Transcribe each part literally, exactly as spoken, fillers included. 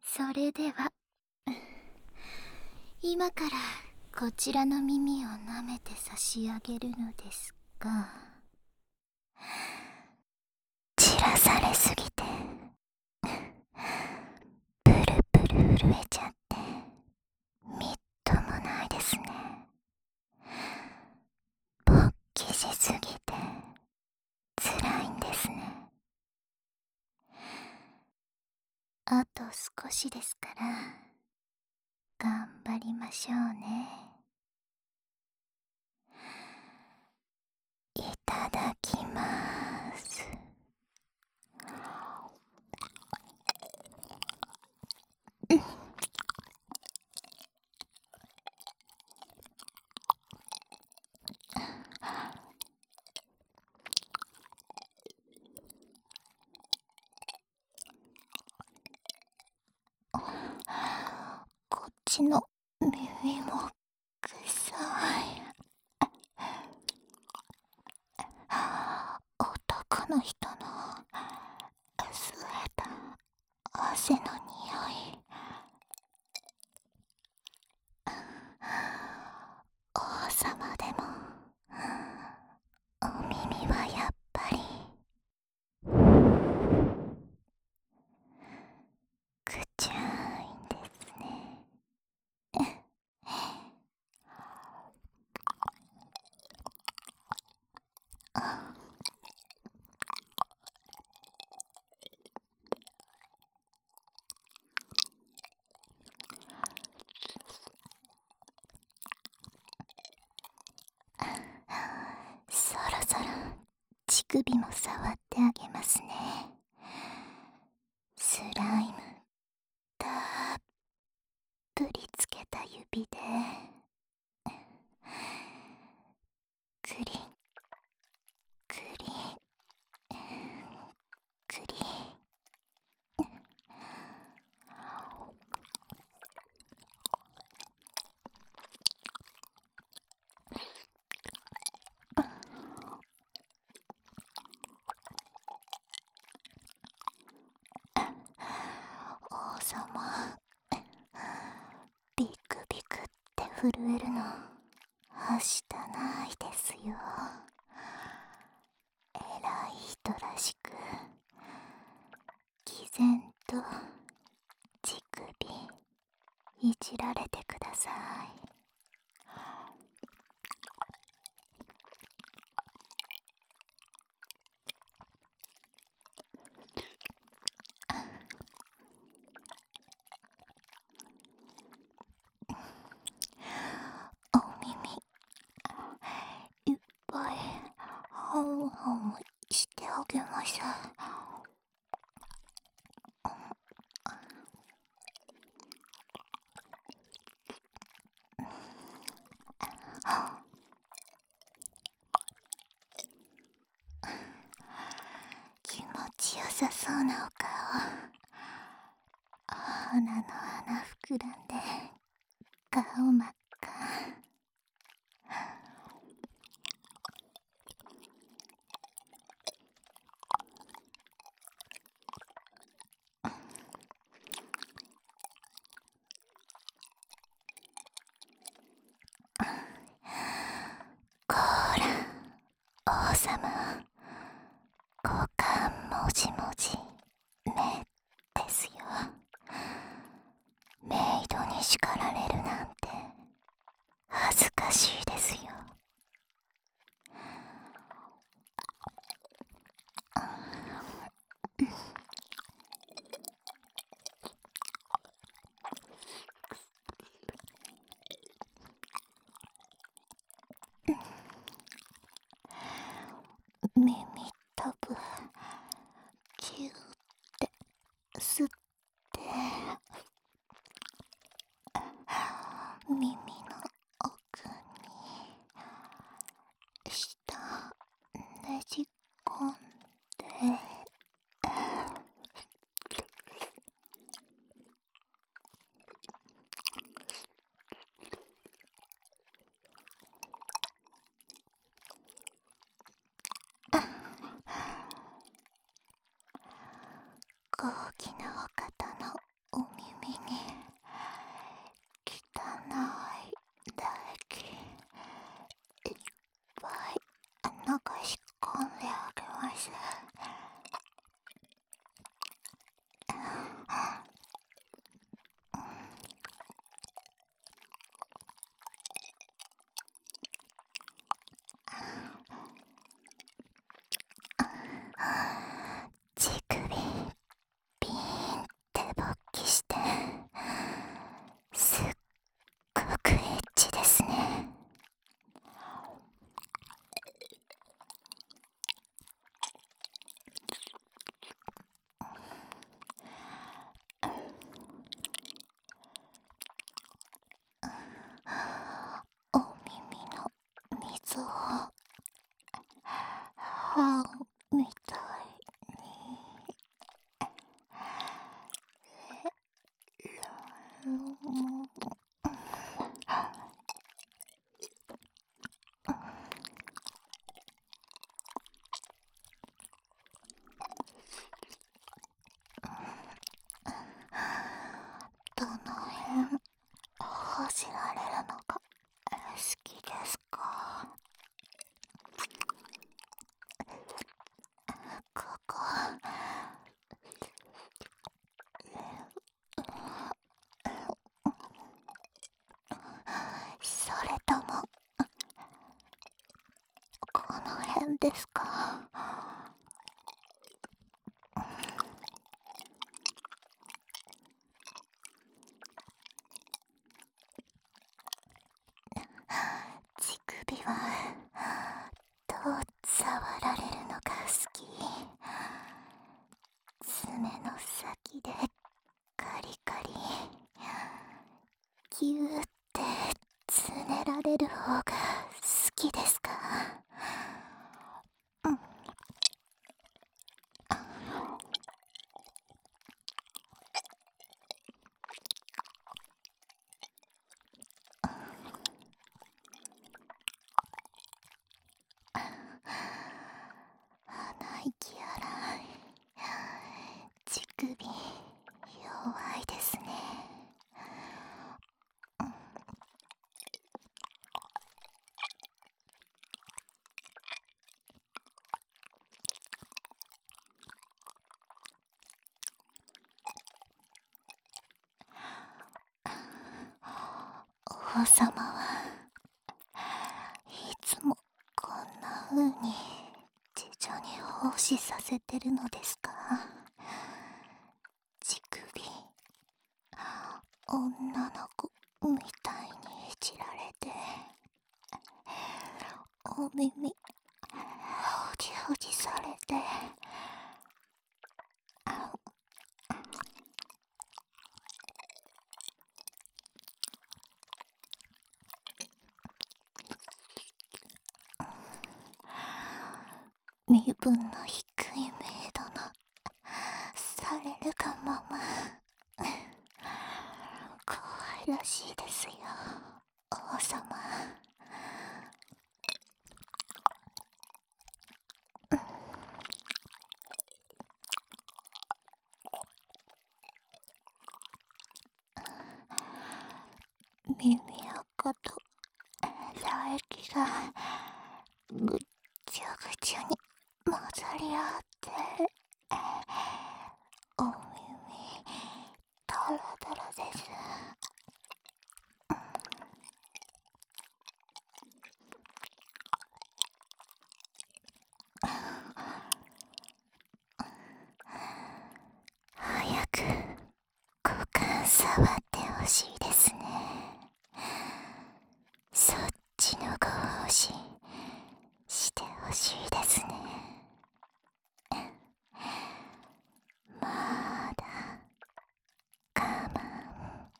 それでは今からこちらの耳を舐めて差し上げるのですが、散らされすぎてプルプル震えちゃってみっともないですね。勃起しすぎて辛いんですね。あと少しですから頑張りましょうね。いただきまーす。こっちの耳も臭い。男の人のスウェット、汗の匂い。王様でもお耳はやっぱりくちゃいんですね。そろそろ乳首も触ってあげますね。スライムたっぷりつけた指でクリンクリンクリン。王様、ビクビクって震えるのはしたないですよ。偉い人らしく毅然と乳首いじられてください。お耳いっぱいハムハムしてあげましょう。気持ちよさそうなお顔。鼻の穴膨らんで顔真っ赤。こーら王様、股間もじもじ目ですよ。メイドに叱られるなんて恥ずかしいですよ。耳たぶぎゅーって吸って耳の奥に舌ねじ込んで高貴なお方のお耳どの辺走られるのが好きですか？ここ、それともこの辺ですか？乳首はどう触られるのが好き？爪の先でカリカリギューってつねられる方が好きですか？うん。鼻息荒い。乳首弱いですね。王様はいつもこんな風に自助に奉仕させてるのですか？乳首、女の子みたいにいじられて、お耳ほじほじされて、身分の低いメイドのされるがまま怖いらしいですよ、王様。耳垢と唾液がぐっちゃぐちゃに混ざり合ってお耳ドロドロです。早く股間触ってほしいですね。そっちのご奉仕してほしいですね。まだ我慢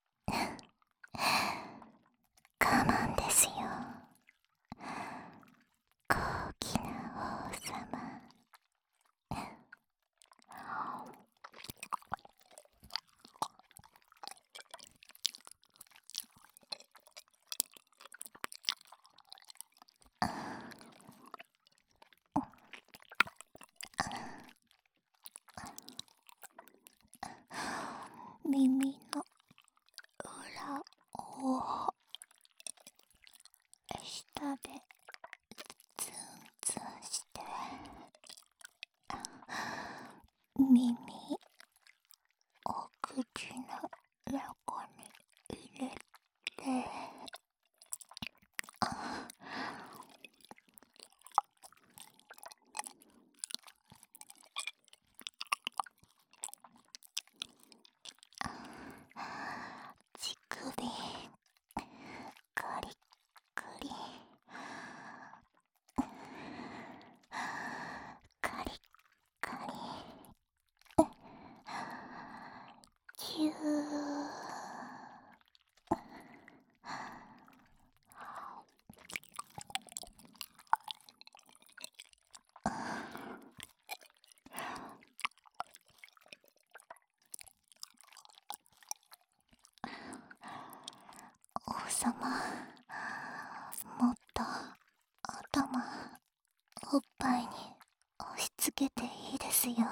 我慢ですよ、高貴な王様。耳の裏を下でツンツンして耳お口の中に入れて、乳首カリカリカリカリギューっ様、もっと頭おっぱいに押し付けていいですよ。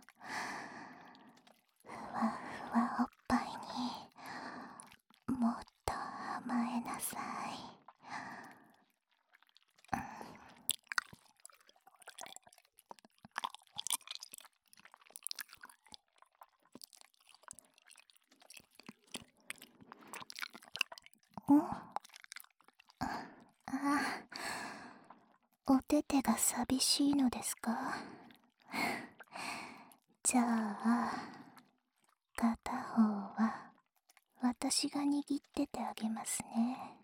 ふわふわおっぱいにもっと甘えなさい。んあ、おててが寂しいのですか？じゃあ片方は私が握っててあげますね。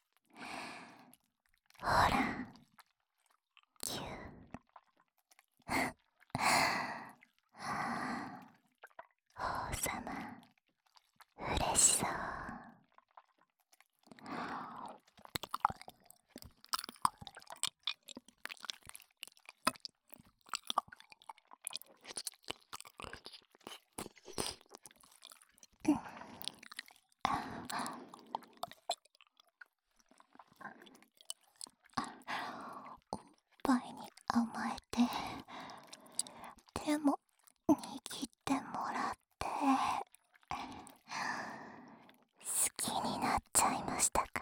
ほら、キュー。はあ、王様嬉しそう。おっぱいに甘えて、手も握ってもらって好きになっちゃいましたか？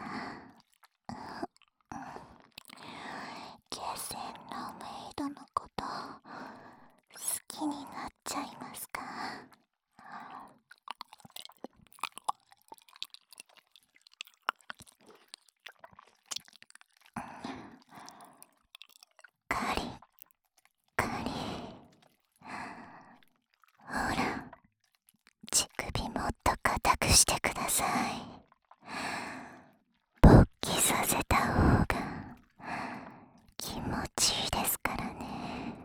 ゲセンのメイドのこと好きになっちゃいますか？カリカリ。ほら、乳首もっと硬くしてください。勃起させた方が気持ちいいですからね。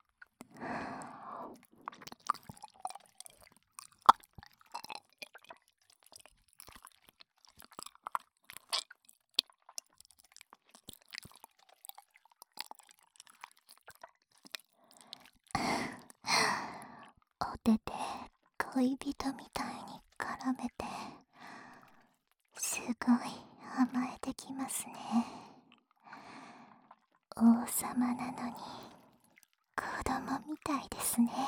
お手で恋人みたいに絡めてすごい甘えてきますね。王様なのに子供みたいですね。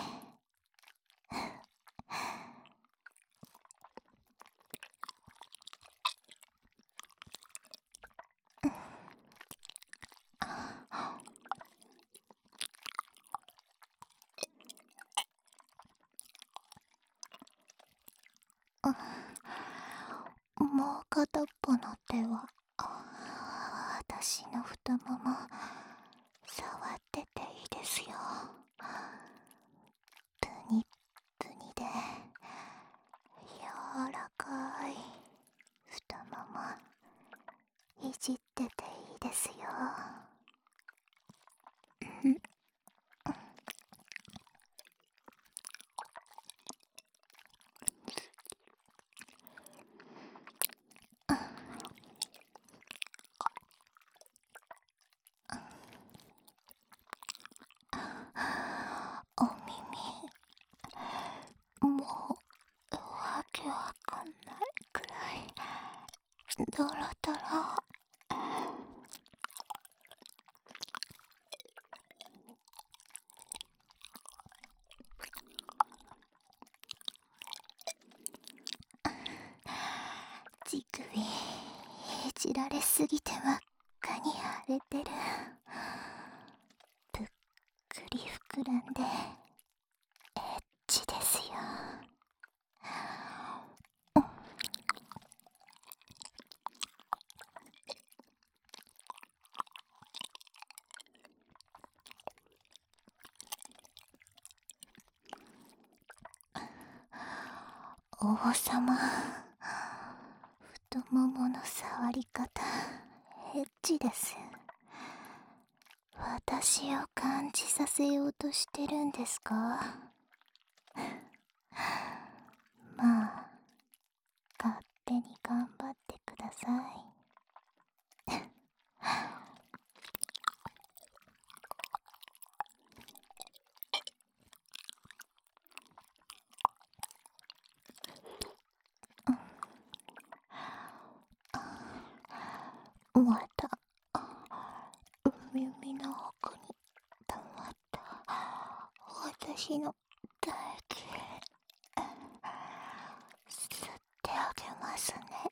もう片っぽの手は私の太もも触ってていいですよ。プニプニで柔らかい太ももいじってていいですよ。お耳もうわけわかんないくらいドロドロ。乳首いじられすぎて真っ赤に腫れてる。ぷっくり膨らんでエッチですよ。王様、太ももの触り方エッチです。私を感じさせようとしてるんですか？まあ勝手に頑張ってください。 また耳の奥に溜まった私の唾液吸ってあげますね。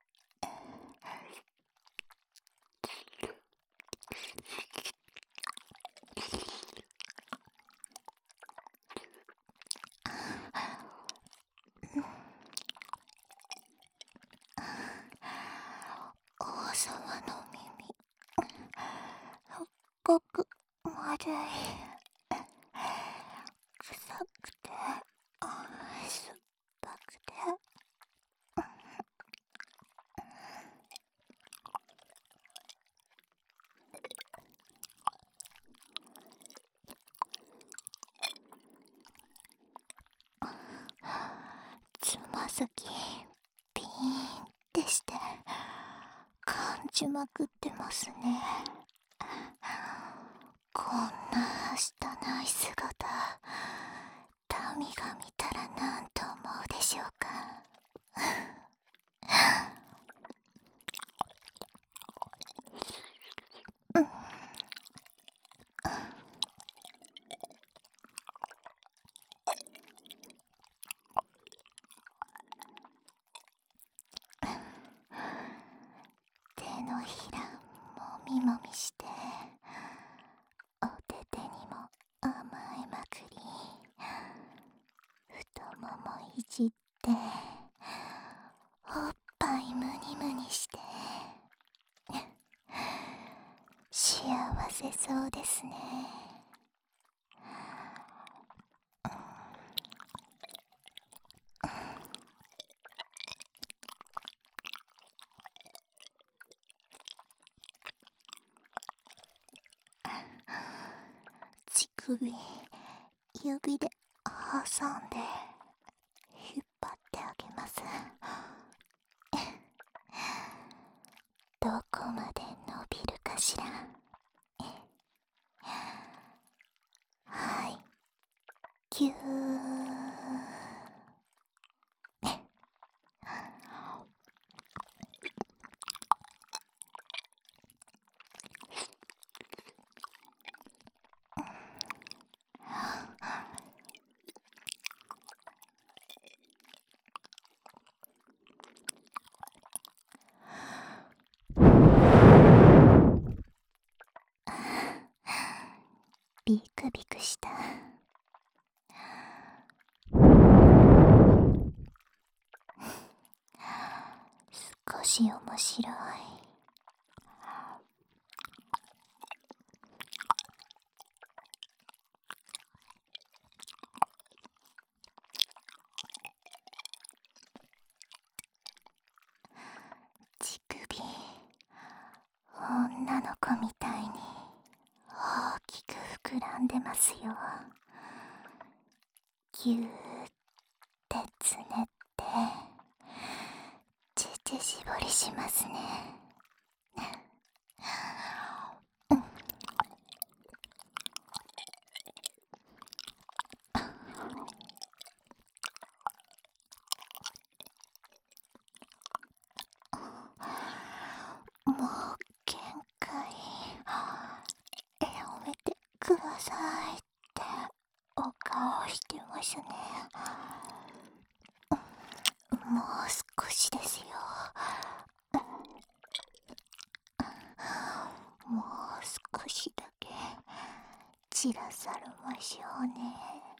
王様の耳すっごくまずい、臭くて酸っぱくてつま先ピーンってして感じまくってますね。こんな汚い姿、民が見たら何と思うでしょうか。手のひらもみもみしてお手手にも甘えまくり、太ももいじっておっぱいむにむにして幸せそうですね。乳首指で挟んで引っ張ってあげます。どこまで伸びるかしら。はい、ぎゅービクビクした。少し面白い。乳首、女の子みたいに大きく膨らんでますよ。ぎゅーってつねって乳搾りしますね。もう限界、やめてくださいってお顔してますね。もう少しですよ。もう少しだけ散らされましょうね。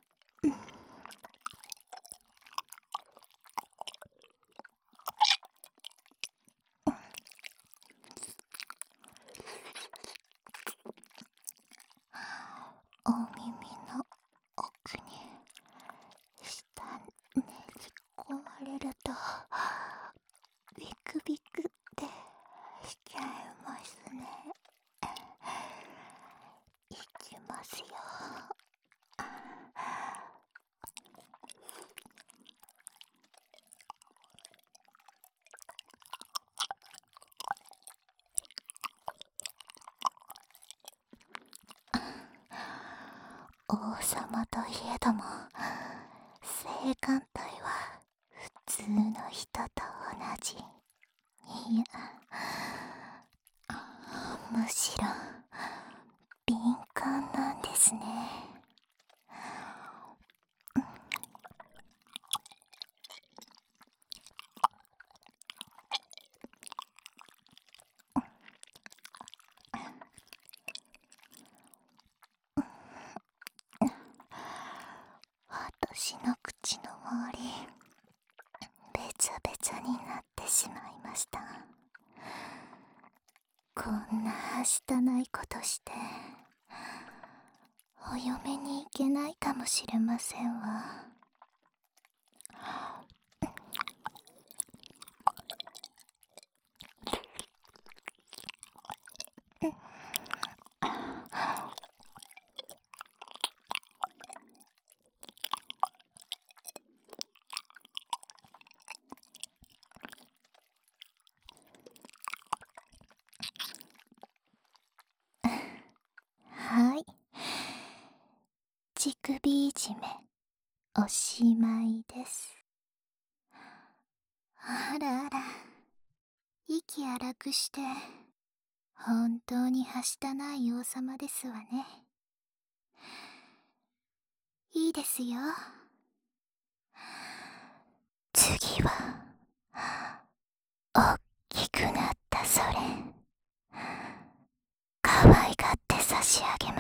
お耳の奥に下ねじ込まれるとビクビクってしちゃいますね。いきますよ。王様といえども性感帯は普通の人と同じ。いや、 むしろ敏感なんですね。私の口の周りべちゃべちゃになってしまいました。こんなはしたないことしてお嫁に行けないかもしれませんわ。はい、乳首いじめおしまいです。あらあら、息荒くして本当にはしたない王様ですわね。いいですよ。次はおっきくなったそれ可愛がって差し上げ